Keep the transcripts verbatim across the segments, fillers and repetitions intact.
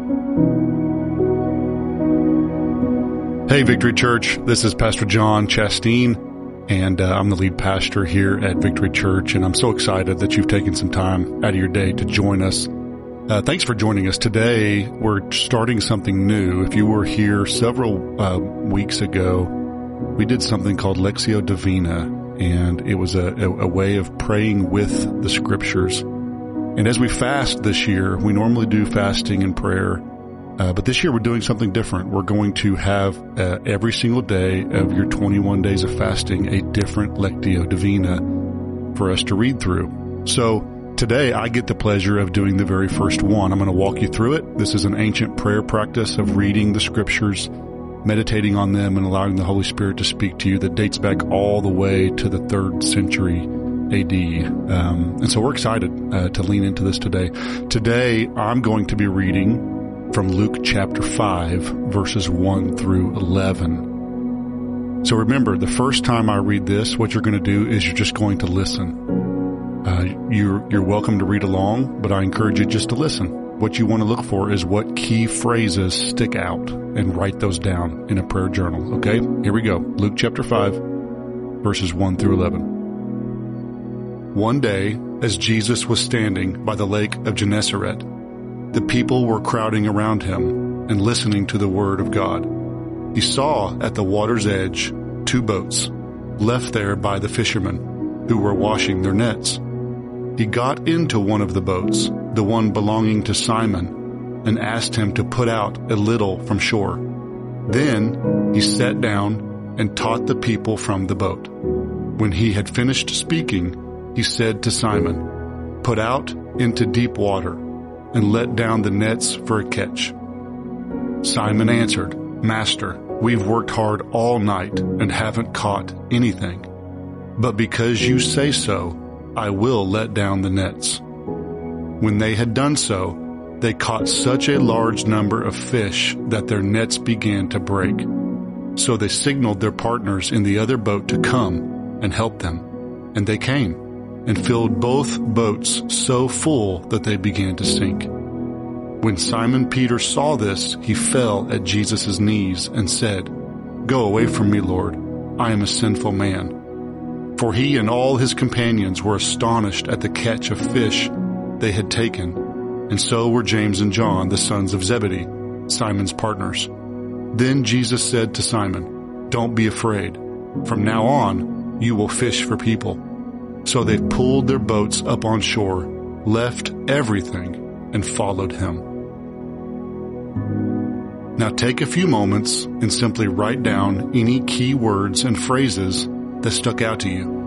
Hey, Victory Church. This is Pastor John Chasteen, and uh, I'm the lead pastor here at Victory Church, and I'm so excited that you've taken some time out of your day to join us. Uh, thanks for joining us. Today, we're starting something new. If you were here several uh, weeks ago, we did something called Lectio Divina, and it was a, a, a way of praying with the Scriptures. And as we fast this year, we normally do fasting and prayer. Uh, but this year we're doing something different. We're going to have uh, every single day of your twenty-one days of fasting a different Lectio Divina for us to read through. So today I get the pleasure of doing the very first one. I'm going to walk you through it. This is an ancient prayer practice of reading the Scriptures, meditating on them, and allowing the Holy Spirit to speak to you that dates back all the way to the third century A D. Um, and so we're excited uh, to lean into this today. Today I'm going to be reading from Luke chapter five, verses one through eleven. So remember, the first time I read this, what you're going to do is you're just going to listen. Uh, you're, you're welcome to read along, but I encourage you just to listen. What you want to look for is what key phrases stick out and write those down in a prayer journal. Okay, here we go. Luke chapter five, verses one through eleven. One day, as Jesus was standing by the lake of Gennesaret, the people were crowding around him and listening to the word of God. He saw at the water's edge two boats left there by the fishermen who were washing their nets. He got into one of the boats, the one belonging to Simon, and asked him to put out a little from shore. Then he sat down and taught the people from the boat. When he had finished speaking, he said to Simon, "Put out into deep water and let down the nets for a catch." Simon answered, "Master, we've worked hard all night and haven't caught anything. But because you say so, I will let down the nets." When they had done so, they caught such a large number of fish that their nets began to break. So they signaled their partners in the other boat to come and help them. And they came and filled both boats so full that they began to sink. When Simon Peter saw this, he fell at Jesus' knees and said, "Go away from me, Lord, I am a sinful man." For he and all his companions were astonished at the catch of fish they had taken, and so were James and John, the sons of Zebedee, Simon's partners. Then Jesus said to Simon, "Don't be afraid. From now on, you will fish for people." So they pulled their boats up on shore, left everything, and followed him. Now take a few moments and simply write down any key words and phrases that stuck out to you.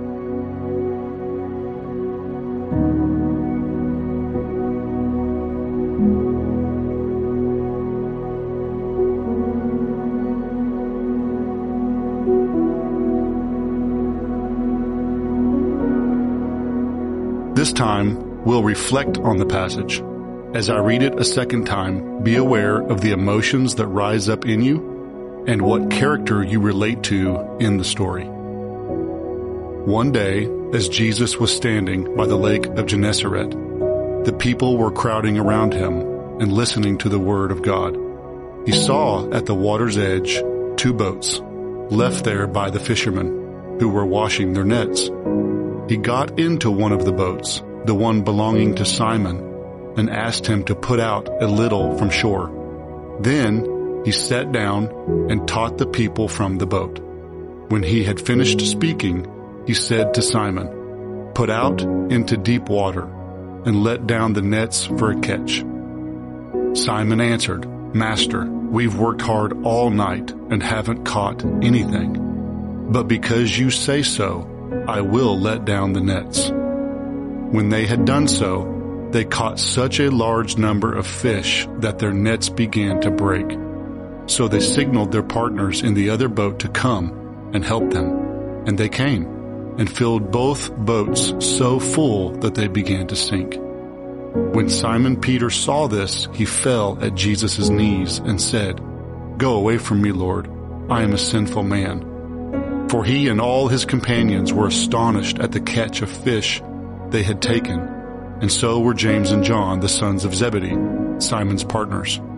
This time, we'll reflect on the passage. As I read it a second time, be aware of the emotions that rise up in you and what character you relate to in the story. One day, as Jesus was standing by the lake of Gennesaret, the people were crowding around him and listening to the word of God. He saw at the water's edge two boats left there by the fishermen who were washing their nets. He got into one of the boats, the one belonging to Simon, and asked him to put out a little from shore. Then he sat down and taught the people from the boat. When he had finished speaking, he said to Simon, "Put out into deep water and let down the nets for a catch." Simon answered, "Master, we've worked hard all night and haven't caught anything. But because you say so, I will let down the nets." When they had done so, they caught such a large number of fish that their nets began to break. So they signaled their partners in the other boat to come and help them. And they came and filled both boats so full that they began to sink. When Simon Peter saw this, he fell at Jesus' knees and said, "Go away from me, Lord, I am a sinful man." For he and all his companions were astonished at the catch of fish they had taken, and so were James and John, the sons of Zebedee, Simon's partners.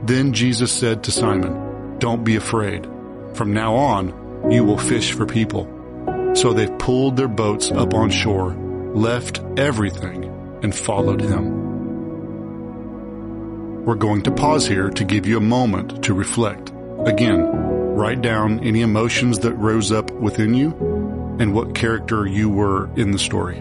Then Jesus said to Simon, "Don't be afraid. From now on, you will fish for people." So they pulled their boats up on shore, left everything, and followed him. We're going to pause here to give you a moment to reflect. Again, write down any emotions that rose up within you and what character you were in the story.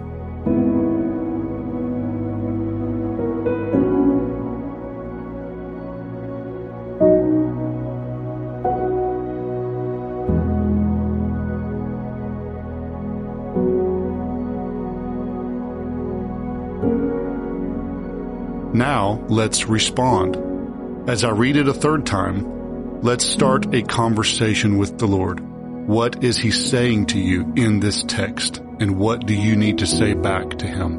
Now, let's respond. As I read it a third time, let's start a conversation with the Lord. What is He saying to you in this text, and what do you need to say back to Him?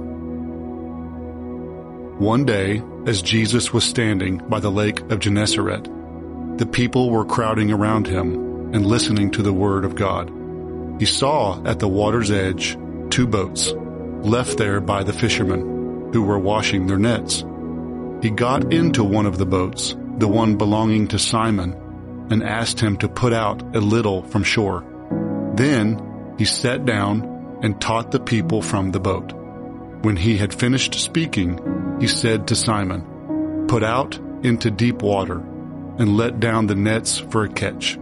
One day, as Jesus was standing by the lake of Gennesaret, the people were crowding around Him and listening to the word of God. He saw at the water's edge two boats, left there by the fishermen, who were washing their nets. He got into one of the boats, the one belonging to Simon, and asked him to put out a little from shore. Then he sat down and taught the people from the boat. When he had finished speaking, he said to Simon, "Put out into deep water and let down the nets for a catch."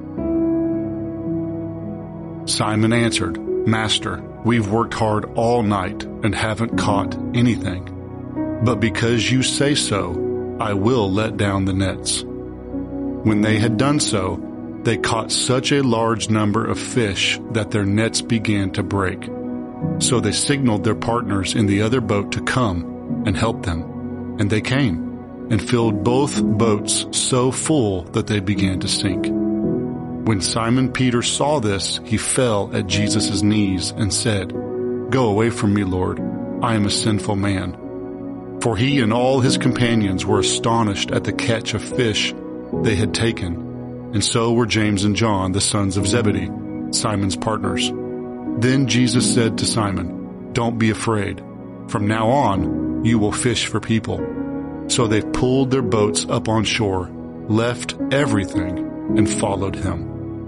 Simon answered, "Master, we've worked hard all night and haven't caught anything. But because you say so, I will let down the nets." When they had done so, they caught such a large number of fish that their nets began to break. So they signaled their partners in the other boat to come and help them. And they came and filled both boats so full that they began to sink. When Simon Peter saw this, he fell at Jesus' knees and said, "Go away from me, Lord, I am a sinful man." For he and all his companions were astonished at the catch of fish they had taken, and so were James and John, the sons of Zebedee, Simon's partners. Then Jesus said to Simon, "Don't be afraid. From now on, you will fish for people." So they pulled their boats up on shore, left everything, and followed him.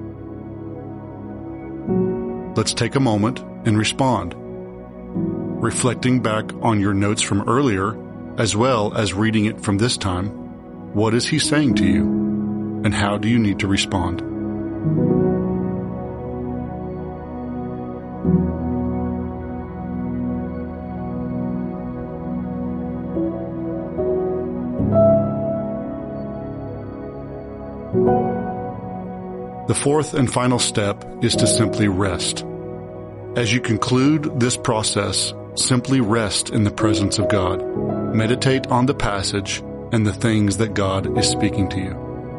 Let's take a moment and respond. Reflecting back on your notes from earlier, as well as reading it from this time, what is He saying to you, and how do you need to respond? The fourth and final step is to simply rest. As you conclude this process, simply rest in the presence of God. Meditate on the passage and the things that God is speaking to you.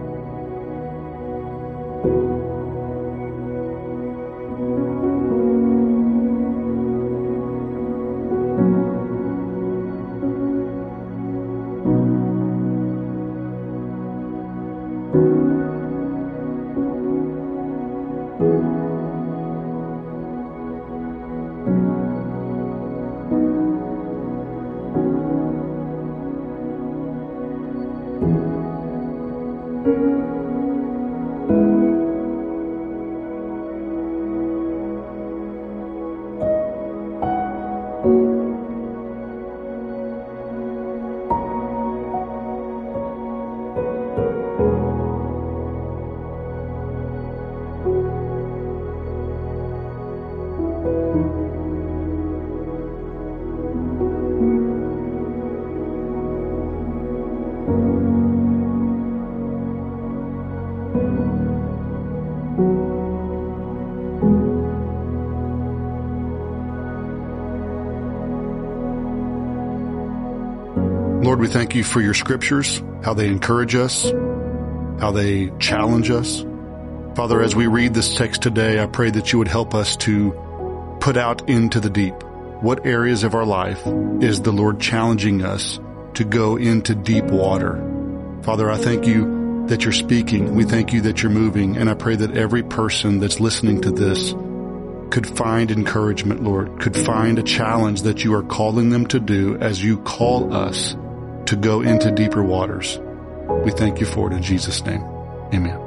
Lord, we thank you for your scriptures, how they encourage us, how they challenge us. Father, as we read this text today, I pray that you would help us to put out into the deep. What areas of our life is the Lord challenging us to go into deep water? Father, I thank you that you're speaking. We thank you that you're moving. And I pray that every person that's listening to this could find encouragement, Lord, could find a challenge that you are calling them to do as you call us to go into deeper waters. We thank you for it in Jesus' name. Amen.